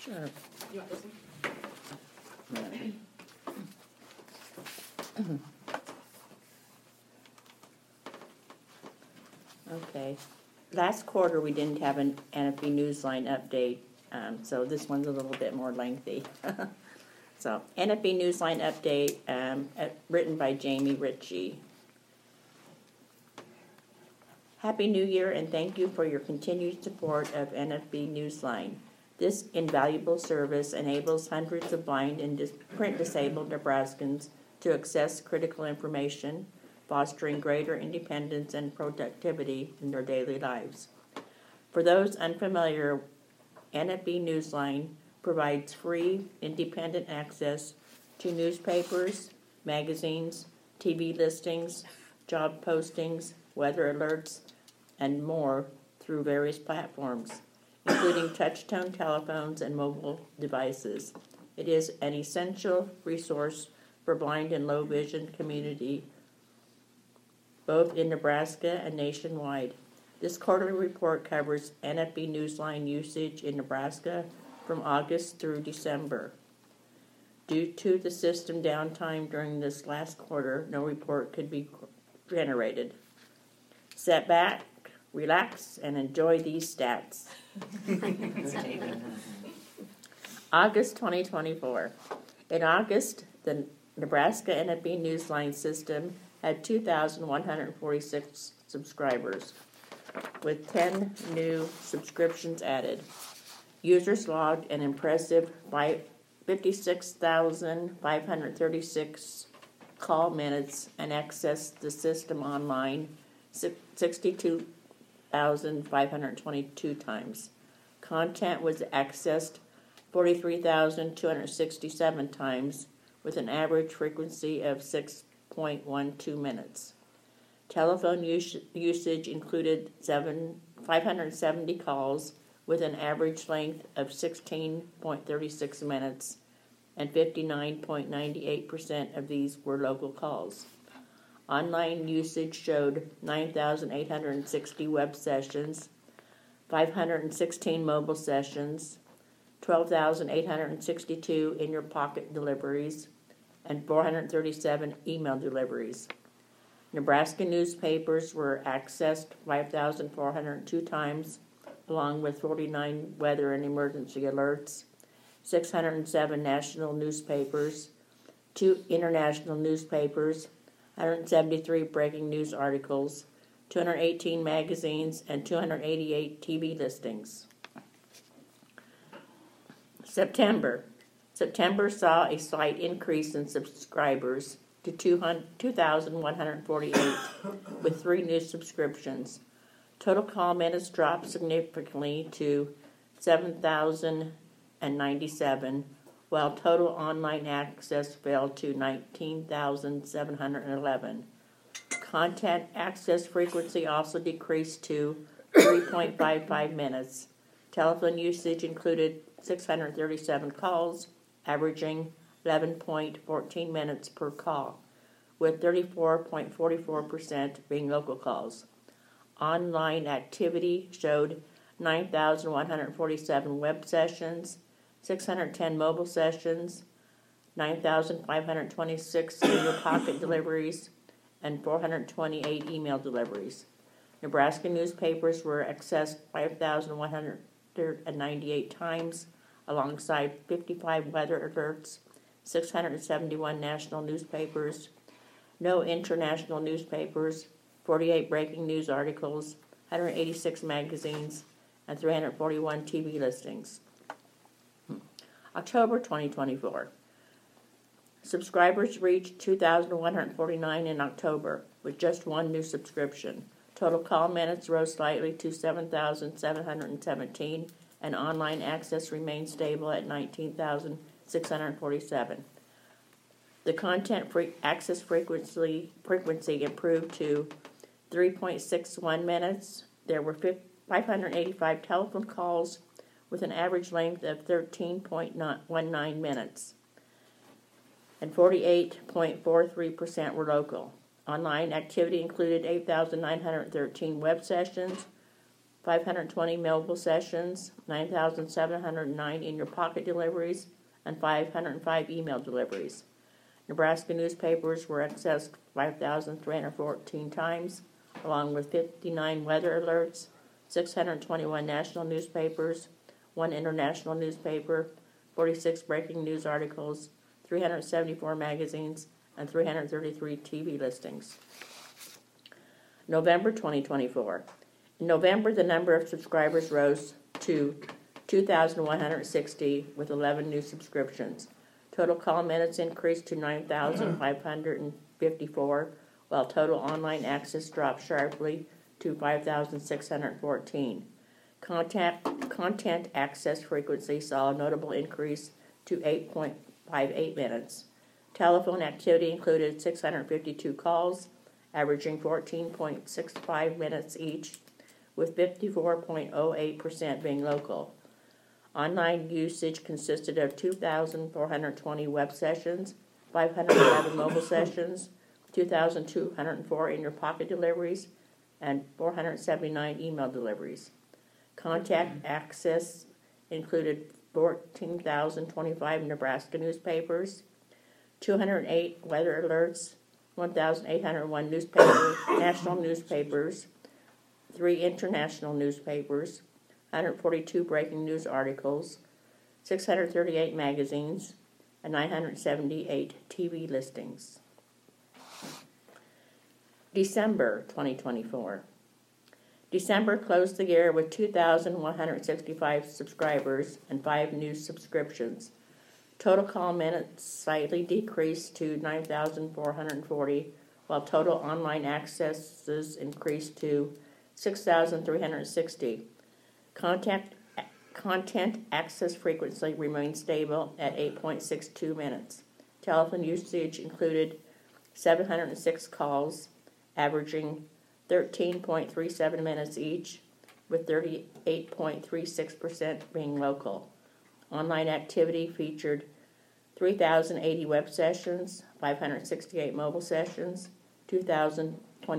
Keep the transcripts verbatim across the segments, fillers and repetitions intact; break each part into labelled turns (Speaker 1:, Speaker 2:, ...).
Speaker 1: Sure.
Speaker 2: You want this one?
Speaker 1: Okay. Last quarter we didn't have an N F B Newsline update, um, so this one's a little bit more lengthy. So, N F B Newsline update, um, uh, written by Jamie Ritchie. Happy New Year and thank you for your continued support of N F B Newsline. This invaluable service enables hundreds of blind and dis- print-disabled Nebraskans to access critical information, fostering greater independence and productivity in their daily lives. For those unfamiliar, N F B Newsline provides free, independent access to newspapers, magazines, T V listings, job postings, weather alerts, and more through various platforms, including touch-tone telephones and mobile devices. It is an essential resource for blind and low-vision community, both in Nebraska and nationwide. This quarterly report covers N F B Newsline usage in Nebraska from August through December. Due to the system downtime during this last quarter, no report could be generated. Sit back, relax, and enjoy these stats. August twenty twenty-four. In August, the Nebraska N F B Newsline system had two thousand one hundred forty-six subscribers, with ten new subscriptions added. Users logged an impressive fifty-six thousand five hundred thirty-six call minutes and accessed the system online sixty-two thousand five hundred twenty-two times. Content was accessed forty-three thousand two hundred sixty-seven times with an average frequency of six point one two minutes. Telephone us- usage included seven, five hundred seventy calls with an average length of sixteen point three six minutes, and fifty-nine point nine eight percent of these were local calls. Online usage showed nine thousand eight hundred sixty web sessions, five hundred sixteen mobile sessions, twelve thousand eight hundred sixty-two in-your-pocket deliveries, and four hundred thirty-seven email deliveries. Nebraska newspapers were accessed five thousand four hundred two times, along with forty-nine weather and emergency alerts, six hundred seven national newspapers, two international newspapers, one hundred seventy-three breaking news articles, two hundred eighteen magazines, and two hundred eighty-eight T V listings. September. September saw a slight increase in subscribers to two thousand one hundred forty-eight, with three new subscriptions. Total call minutes dropped significantly to seven thousand ninety-seven, while total online access fell to nineteen thousand seven hundred eleven. Content access frequency also decreased to three point five five minutes. Telephone usage included six hundred thirty-seven calls, averaging eleven point one four minutes per call, with thirty-four point four four percent being local calls. Online activity showed nine thousand one hundred forty-seven web sessions, six hundred ten mobile sessions, nine thousand five hundred twenty-six in-your-pocket deliveries, and four hundred twenty-eight email deliveries. Nebraska newspapers were accessed five thousand one hundred ninety-eight times, alongside fifty-five weather alerts, six hundred seventy-one national newspapers, no international newspapers, forty-eight breaking news articles, one hundred eighty-six magazines, and three hundred forty-one T V listings. October twenty twenty-four. Subscribers reached two thousand one hundred forty-nine in October, with just one new subscription. Total call minutes rose slightly to seven thousand seven hundred seventeen, and online access remained stable at nineteen thousand six hundred forty-seven. The content free access frequency, frequency improved to three point six one minutes. There were five hundred eighty-five telephone calls with an average length of thirteen point one nine minutes, and forty-eight point four three percent were local. Online activity included eight thousand nine hundred thirteen web sessions, five hundred twenty mobile sessions, nine thousand seven hundred nine in-your-pocket deliveries, and five hundred five email deliveries. Nebraska newspapers were accessed five thousand three hundred fourteen times, along with fifty-nine weather alerts, six hundred twenty-one national newspapers, one international newspaper, forty-six breaking news articles, three hundred seventy-four magazines, and three hundred thirty-three T V listings. November twenty twenty-four. In November, the number of subscribers rose to two thousand one hundred sixty with eleven new subscriptions. Total call minutes increased to nine thousand five hundred fifty-four, while total online access dropped sharply to five thousand six hundred fourteen. Content, content access frequency saw a notable increase to eight point five eight minutes. Telephone activity included six hundred fifty-two calls, averaging fourteen point six five minutes each, with fifty-four point zero eight percent being local. Online usage consisted of two thousand four hundred twenty web sessions, five hundred eleven mobile sessions, two thousand two hundred four in-your-pocket deliveries, and four hundred seventy-nine email deliveries. Contact access included fourteen thousand twenty-five Nebraska newspapers, two hundred eight weather alerts, one thousand eight hundred one newspaper, national newspapers, three international newspapers, one hundred forty-two breaking news articles, six hundred thirty-eight magazines, and nine hundred seventy-eight T V listings. December twenty twenty-four. December closed the year with two thousand one hundred sixty-five subscribers and five new subscriptions. Total call minutes slightly decreased to nine thousand four hundred forty, while total online accesses increased to six thousand three hundred sixty. Content, content access frequency remained stable at eight point six two minutes. Telephone usage included seven hundred six calls, averaging thirteen point three seven minutes each, with thirty-eight point three six percent being local. Online activity featured three thousand eighty web sessions, five hundred sixty-eight mobile sessions, two thousand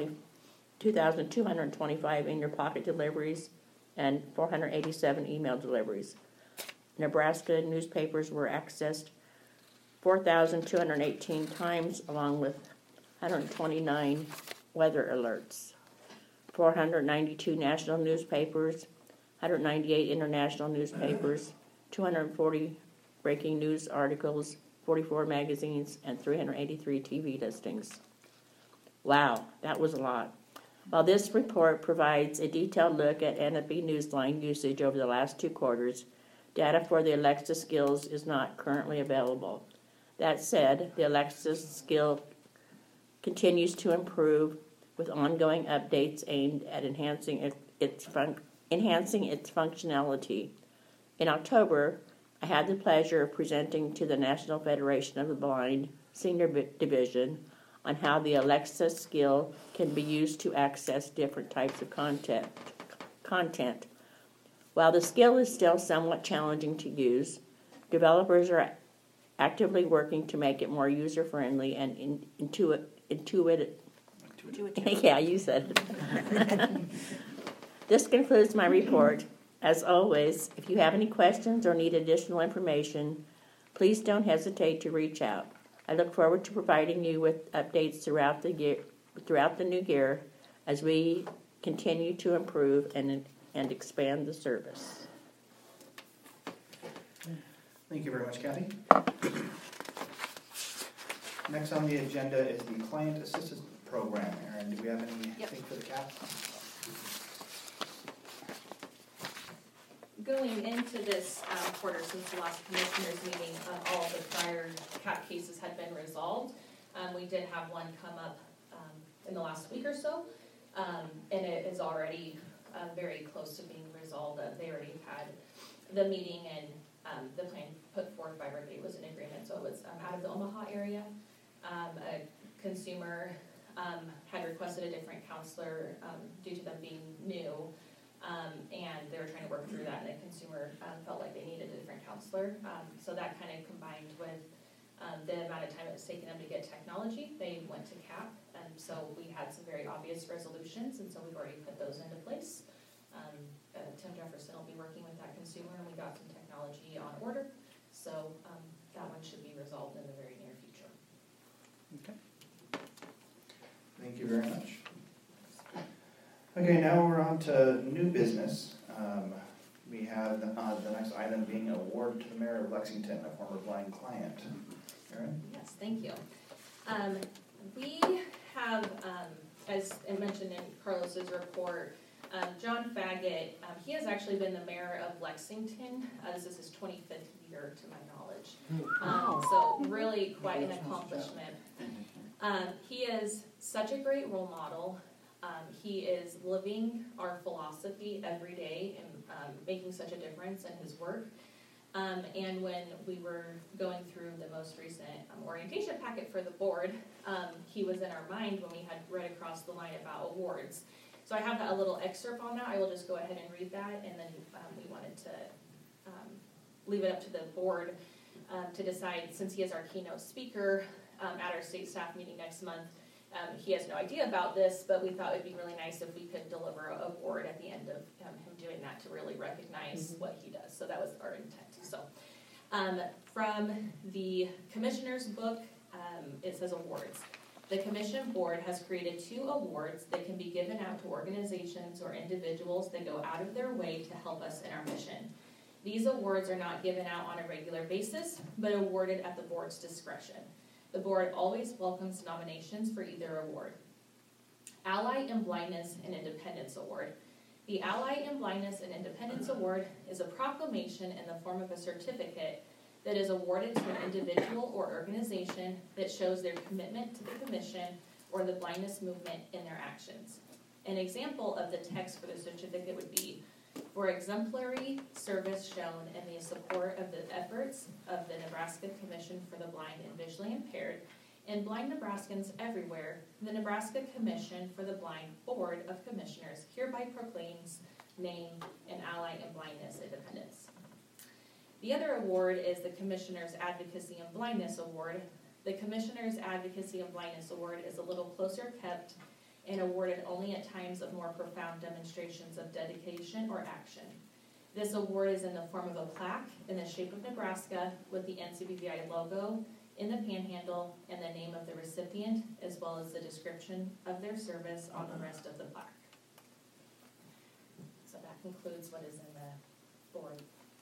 Speaker 1: two hundred twenty-five in-your-pocket deliveries, and four hundred eighty-seven email deliveries. Nebraska newspapers were accessed four thousand two hundred eighteen times, along with one hundred twenty-nine weather alerts. four hundred ninety-two national newspapers, one hundred ninety-eight international newspapers, two hundred forty breaking news articles, forty-four magazines, and three hundred eighty-three T V listings. Wow, that was a lot. While this report provides a detailed look at N F B Newsline usage over the last two quarters, data for the Alexa skills is not currently available. That said, the Alexa skill continues to improve with ongoing updates aimed at enhancing it, its fun, enhancing its functionality. In October, I had the pleasure of presenting to the National Federation of the Blind Senior Division on how the Alexa skill can be used to access different types of content. content. While the skill is still somewhat challenging to use, developers are actively working to make it more user-friendly and in, intuit, intuitive. Intuitive. Yeah, you said it. This concludes my report. As always, if you have any questions or need additional information, please don't hesitate to reach out. I look forward to providing you with updates throughout the year, throughout the new year, as we continue to improve and and expand the service.
Speaker 2: Thank you very much, Kathy. Next on the agenda is the Client Assistance Program. Erin, do we have anything yep. for the C A P?
Speaker 3: Going into this um, quarter, since the last commissioners meeting, uh, all of the prior C A P cases had been resolved. Um, we did have one come up um, in the last week or so, um, and it is already uh, very close to being resolved. Uh, they already had the meeting, and um, the plan put forth by everybody was in agreement. So it was um, out of the Omaha area. Um, a consumer um, had requested a different counselor um, due to them being new. Um, and they were trying to work through that, and the consumer um, felt like they needed a different counselor. Um, so that kind of combined with um, the amount of time it was taking them to get technology, they went to C A P, and so we had some very obvious resolutions, and so we've already put those into place. Um, uh, Tim Jefferson will be working with that consumer, and we got some technology on order, so um, that one should be resolved in the very near future.
Speaker 2: Okay. Thank you very much. Okay, now we're on to new business. Um, we have the, uh, the next item being award to the mayor of Lexington, a former blind client. Erin?
Speaker 3: Yes, thank you. Um, we have, um, as I mentioned in Carlos's report, um, John Faggett, um, he has actually been the mayor of Lexington. Uh, this is his twenty-fifth year, to my knowledge. Um, so really quite an accomplishment. Um, he is such a great role model. Um, he is living our philosophy every day and um, making such a difference in his work. Um, and when we were going through the most recent um, orientation packet for the board, um, he was in our mind when we had read across the line about awards. So I have a little excerpt on that. I will just go ahead and read that, and then um, we wanted to um, leave it up to the board um, to decide, since he is our keynote speaker um, at our state staff meeting next month. Um, he has no idea about this, but we thought it would be really nice if we could deliver an award at the end of um, him doing that to really recognize mm-hmm. what he does. So that was our intent. So um, from the commissioner's book, um, it says awards. The commission board has created two awards that can be given out to organizations or individuals that go out of their way to help us in our mission. These awards are not given out on a regular basis, but awarded at the board's discretion. The board always welcomes nominations for either award. Ally in Blindness and Independence Award. The Ally in Blindness and Independence Award is a proclamation in the form of a certificate that is awarded to an individual or organization that shows their commitment to the commission or the blindness movement in their actions. An example of the text for the certificate would be, for exemplary service shown in the support of the efforts of the Nebraska Commission for the Blind and Visually Impaired and blind Nebraskans everywhere, the Nebraska Commission for the Blind Board of Commissioners hereby proclaims name and Ally in Blindness Independence. The other award is the Commissioner's Advocacy and Blindness Award. The Commissioner's Advocacy and Blindness Award is a little closer kept and awarded only at times of more profound demonstrations of dedication or action. This award is in the form of a plaque in the shape of Nebraska with the N C B V I logo in the panhandle and the name of the recipient, as well as the description of their service on the rest of the plaque. So that concludes what is in the board.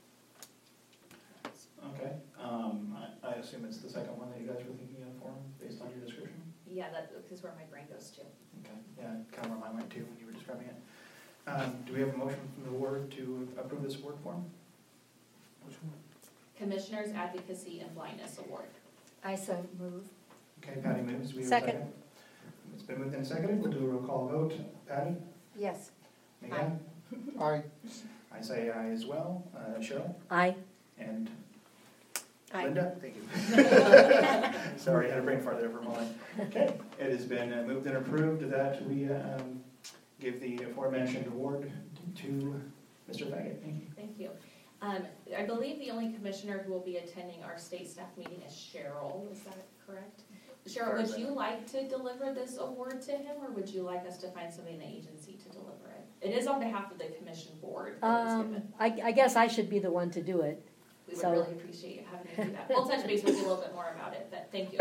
Speaker 2: Okay, um, I, I assume it's the second one that you guys were thinking of for him, based on your description?
Speaker 3: Yeah, that is where my brain goes to.
Speaker 2: Okay, yeah, kind of where mine went too when you were describing it. Um, do we have a motion from the board to approve this award form? Which one?
Speaker 3: Commissioner's Advocacy and Blindness Award.
Speaker 4: I so move.
Speaker 2: Okay, Patty moves. Do we have
Speaker 4: Second.
Speaker 2: a second? It's been moved and seconded. We'll do a roll call vote. Patty?
Speaker 4: Yes.
Speaker 2: Megan?
Speaker 5: Aye.
Speaker 2: I say aye as well. Uh, Cheryl?
Speaker 4: Aye.
Speaker 2: And
Speaker 4: Aye.
Speaker 2: Linda? Thank you. Sorry, I had a brain fart there for a moment. Okay, it has been uh, moved and approved that we uh, um, give the aforementioned award to Mister Faggett. Thank you.
Speaker 3: Thank you. Um, I believe the only commissioner who will be attending our state staff meeting is Cheryl. Is that correct? Cheryl, would you like to deliver this award to him, or would you like us to find somebody in the agency to deliver it? It is on behalf of the commission board that it's
Speaker 4: Um,
Speaker 3: given.
Speaker 4: I, I guess I should be the one to do it.
Speaker 3: We would
Speaker 4: so-
Speaker 3: really appreciate you having to do that. We'll touch base with you a little bit more about it, but thank you.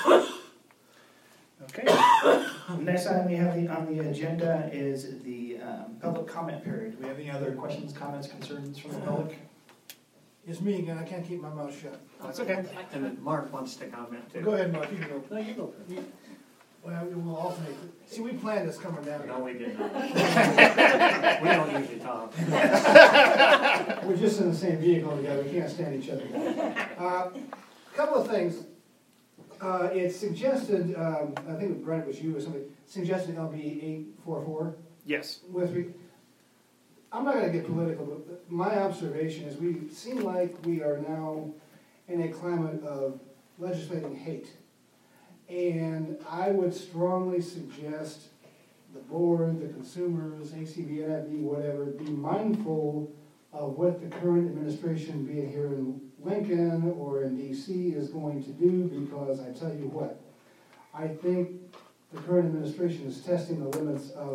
Speaker 2: Okay. Next item we have the, on the agenda is the um, public comment period. Do we have any other questions, comments, concerns from the public?
Speaker 5: It's me again, I can't keep my mouth shut.
Speaker 2: That's okay.
Speaker 6: And then Mark wants to comment too.
Speaker 5: Go ahead, Mark, you can go.
Speaker 6: No, you go.
Speaker 5: Well, we'll alternate. See, we planned this coming down.
Speaker 6: No, we did not. We don't usually talk.
Speaker 5: We're just in the same vehicle together, we can't stand each other. Uh, Couple of things. Uh, It suggested, um, I think Brent was you or somebody, suggested L B eight forty-four.
Speaker 2: Yes.
Speaker 5: With, re- I'm not gonna get political, but my observation is we seem like we are now in a climate of legislating hate. And I would strongly suggest the board, the consumers, A C B, N I B, whatever, be mindful of what the current administration, be it here in Lincoln or in D C, is going to do, because I tell you what, I think the current administration is testing the limits of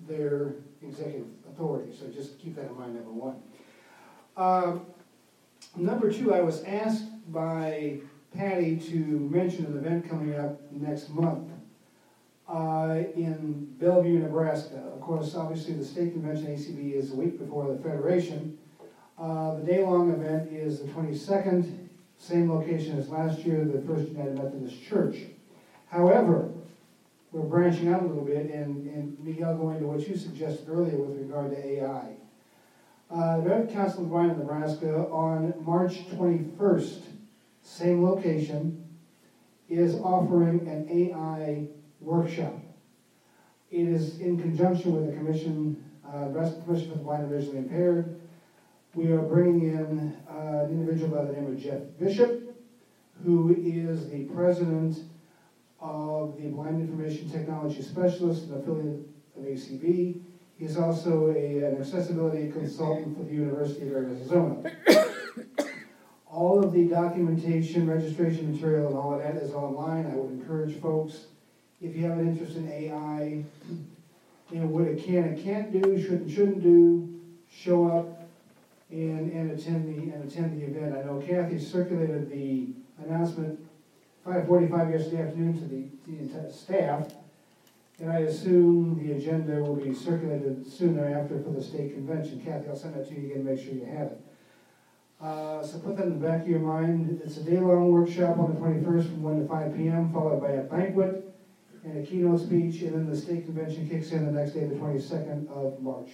Speaker 5: their executive authority, so just keep that in mind, number one. Uh, Number two, I was asked by Patty to mention an event coming up next month uh, in Bellevue, Nebraska. Of course, obviously, the state convention, A C B, is a week before the Federation. Uh, the day-long event is the twenty-second, same location as last year, the First United Methodist Church. However, we're branching out a little bit, and, and Miguel, going to what you suggested earlier with regard to A I. Uh, the Red Council of Wine, Nebraska, on March twenty-first, same location, is offering an A I workshop. It is in conjunction with the Commission, uh, Nebraska Commission for the Blind and Visually Impaired. We are bringing in uh, an individual by the name of Jeff Bishop, who is the president of the Blind Information Technology Specialist, an affiliate of A C B. He's also a, an accessibility consultant for the University of Arizona. All of the documentation, registration material, and all of that is online. I would encourage folks, if you have an interest in A I, you know, what it can and can't do, should and shouldn't do, show up and, and attend the and attend the event. I know Kathy circulated the announcement five forty-five yesterday afternoon to the, the entire staff. And I assume the agenda will be circulated soon thereafter for the state convention. Kathy, I'll send that to you again, make sure you have it. Uh, so put that in the back of your mind. It's a day-long workshop on the twenty-first from one to five p m, followed by a banquet and a keynote speech, and then the state convention kicks in the next day, the twenty-second of March.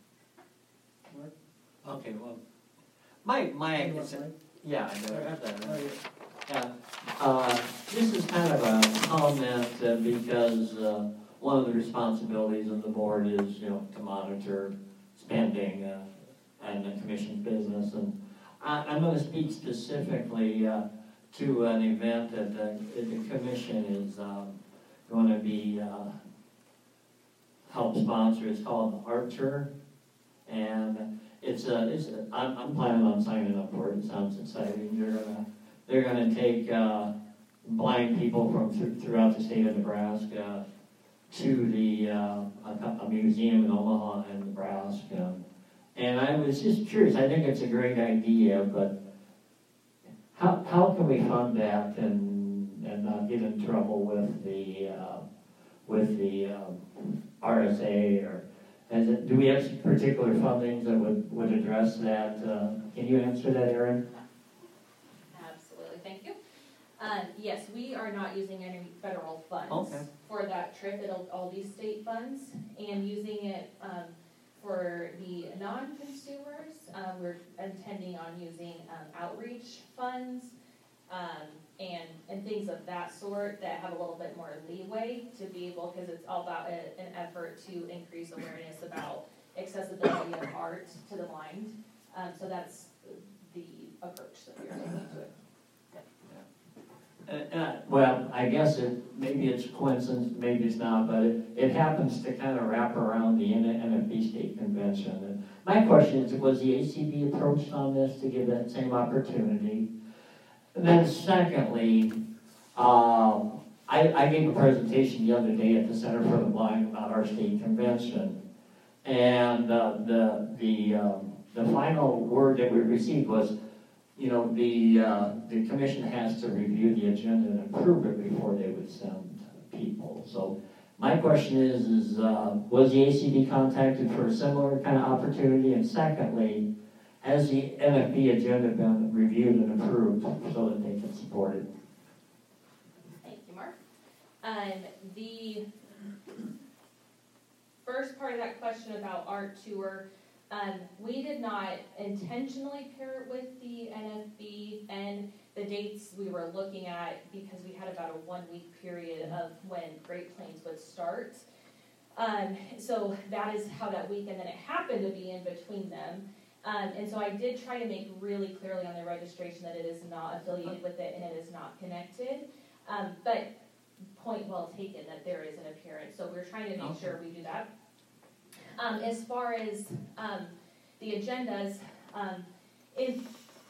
Speaker 6: Okay, well, my, my, yeah, I know, I have that. Yeah, uh, this is kind of a comment uh, because uh, one of the responsibilities of the board is, you know, to monitor spending uh, and the commission's business. And I, I'm going to speak specifically uh, to an event that the, the commission is um, going to be uh, help sponsor. It's called Archer, and it's a. It's a I'm, I'm planning on signing up for it. It sounds exciting. They're gonna they're gonna take uh, blind people from th throughout the state of Nebraska to the uh, a, a museum in Omaha and Nebraska. And I was just curious. I think it's a great idea, but how how can we fund that and and not get in trouble with the uh, with the um, R S A, or has it, do we have some particular fundings that would would address that? Uh, can you answer that, Erin?
Speaker 3: Absolutely, thank you. Um, yes, we are not using any federal funds
Speaker 6: Okay.
Speaker 3: for that trip. It'll all be state funds, and using it um, for the non-consumers, um, we're intending on using um, outreach funds um, and and things of that sort that have a little bit more leeway to be able, because it's all about a, an effort to increase awareness about accessibility of art to the blind. Um, so that's the approach that we're taking to it.
Speaker 6: Uh, uh, well, I guess it maybe it's coincidence, maybe it's not, but it, it happens to kind of wrap around the N F B state convention. And my question is, was the A C B approached on this to give that same opportunity? And then secondly, um, I, I gave a presentation the other day at the Center for the Blind about our state convention, and uh, the the um, the final word that we received was, you know, the uh, the commission has to review the agenda and approve it before they would send people. So my question is, is uh, was the A C B contacted for a similar kind of opportunity? And secondly, has the N F B agenda been reviewed and approved so that they can support it?
Speaker 3: Thank you, Mark. Um, the first part of that question about art tour, um, we did not intentionally pair it with the N F B, and the dates we were looking at, because we had about a one-week period of when Great Plains would start. Um, so that is how that week, and then it happened to be in between them. Um, and so I did try to make really clearly on the registration that it is not affiliated with it and it is not connected. Um, but point well taken that there is an appearance. So we're trying to make okay. sure we do that. Um, as far as um, the agendas, um, in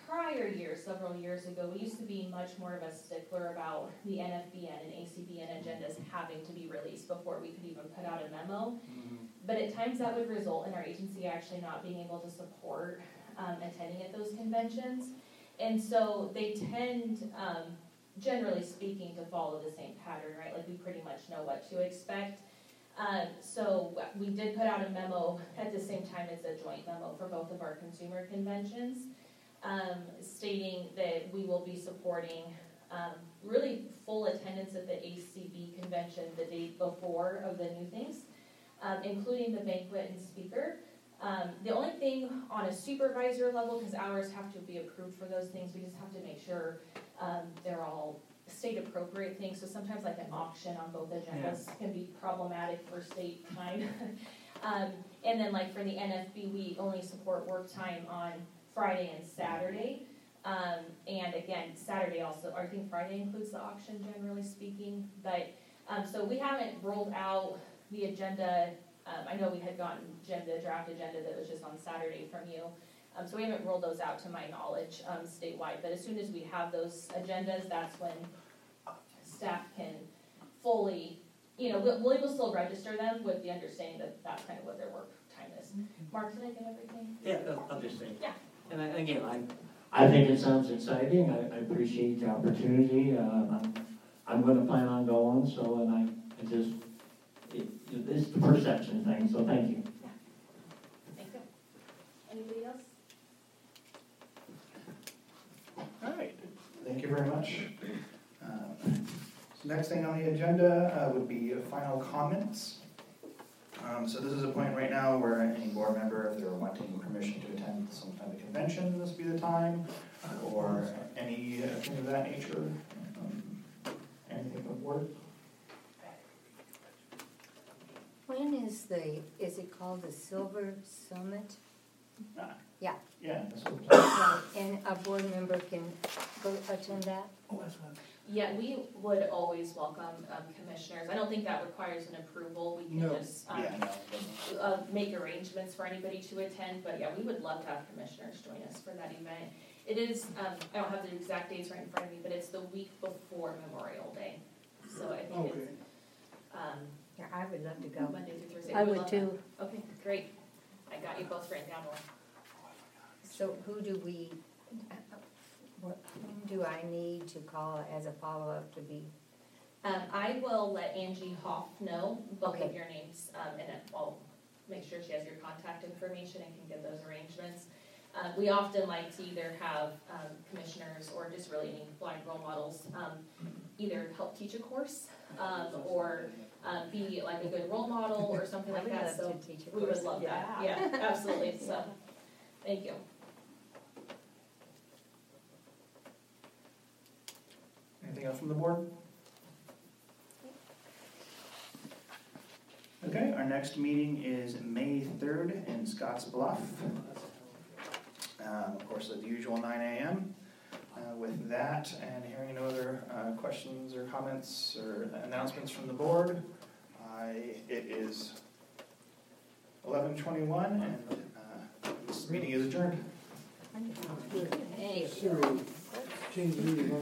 Speaker 3: prior years, several years ago, we used to be much more of a stickler about the N F B N and A C B N agendas having to be released before we could even put out a memo. But at times that would result in our agency actually not being able to support um, attending at those conventions. And so they tend, um, generally speaking, to follow the same pattern, right? Like we pretty much know what to expect. Um, so we did put out a memo at the same time as a joint memo for both of our consumer conventions, um, stating that we will be supporting um, really full attendance at the A C B convention the day before of the new things, um, including the banquet and speaker. Um, the only thing on a supervisor level, because ours have to be approved for those things, we just have to make sure um, they're all state appropriate things. So sometimes like an auction on both agendas yeah. can be problematic for state time. um, and then like for the N F B, we only support work time on Friday and Saturday. Um, and again, Saturday also, or I think Friday includes the auction generally speaking. But um, so we haven't rolled out the agenda. Um, I know we had gotten Jim the draft agenda that was just on Saturday from you. Um, so we haven't rolled those out to my knowledge um, statewide, but as soon as we have those agendas, that's when staff can fully, you know, we'll, we'll still register them with the understanding that that's kind of what their work time is. Mark, did I get everything?
Speaker 6: Yeah, I'll just say.
Speaker 3: Yeah.
Speaker 6: And I, again, I, I think it sounds exciting. I, I appreciate the opportunity. Uh, I'm, I'm going to plan on going, so, and I, I just, it, it's the perception thing, so thank you.
Speaker 3: Yeah. Thank you. Anybody else?
Speaker 2: All right, thank you very much. Um, so next thing on the agenda uh, would be final comments. Um, so this is a point right now where any board member, if they're wanting permission to attend some kind of convention, this would be the time, or anything of that nature. Um, anything from the board?
Speaker 7: When is the, is it called the Silver Summit?
Speaker 2: Ah,
Speaker 7: Yeah.
Speaker 2: Yeah, that's what it's like.
Speaker 7: Right, and a board member can go attend that?
Speaker 5: Oh, that's fine.
Speaker 3: Yeah, we would always welcome um, commissioners. I don't think that requires an approval. We can
Speaker 5: No.
Speaker 3: just um,
Speaker 2: Yeah, no, it doesn't.
Speaker 3: uh, make arrangements for anybody to attend, but yeah, we would love to have commissioners join us for that event. It is, um, I don't have the exact dates right in front of me, but it's the week before Memorial Day. So I think
Speaker 5: Okay.
Speaker 3: it's um,
Speaker 7: Yeah, I would love to go.
Speaker 3: Monday through Thursday.
Speaker 4: I
Speaker 3: We
Speaker 4: would
Speaker 3: love
Speaker 4: too.
Speaker 3: that. Okay, great. I got you both written down.
Speaker 7: So who do we, what, whom do I need to call as a follow-up to be?
Speaker 3: Um, I will let Angie Hoff know both of
Speaker 7: Okay.
Speaker 3: your names, um, and then I'll make sure she has your contact information and can give those arrangements. Um, we often like to either have um, commissioners or just really any blind role models um, either help teach a course um, or um, be like a good role model or something like
Speaker 7: I would
Speaker 3: that.
Speaker 7: love
Speaker 3: So
Speaker 7: to teach a
Speaker 3: we would
Speaker 7: course.
Speaker 3: love that. Yeah, absolutely. So thank you.
Speaker 2: Anything else from the board? Okay, our next meeting is May third in Scotts Bluff. Um, of course, at the usual nine A M Uh, with that, and hearing no other uh, questions or comments or announcements from the board, I, it is eleven twenty-one, and uh, this meeting is adjourned.
Speaker 7: Thank you.
Speaker 5: Siri, change the meeting.